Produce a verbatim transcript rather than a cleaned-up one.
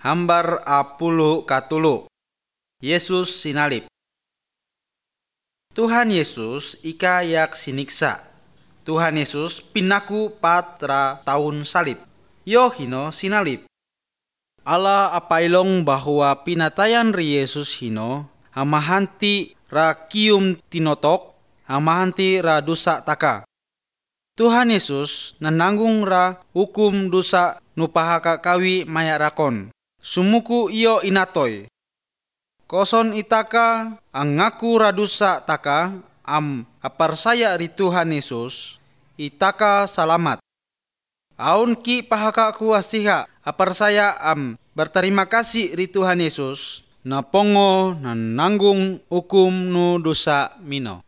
Hambar apuluh katulu. Yesus sinalib. Tuhan Yesus ika yak siniksa. Tuhan Yesus pinaku patra tahun salib. Yo hino sinalib. Allah apailong bahwa pinatayan ri Yesus hino hamahanti ra kium tinotok, hamahanti ra dosa taka. Tuhan Yesus nananggung ra hukum dosa nupahaka kawi mayarakon. Sumuku iyo inatoy. Koson itaka ang ngaku ra dosa taka am aparsaya ri Tuhan Yesus itaka salamat. Aun ki pahaka ku asiha aparsaya am berterima kasih ri Tuhan Yesus na pongo na nanggung hukum nu dosa mino.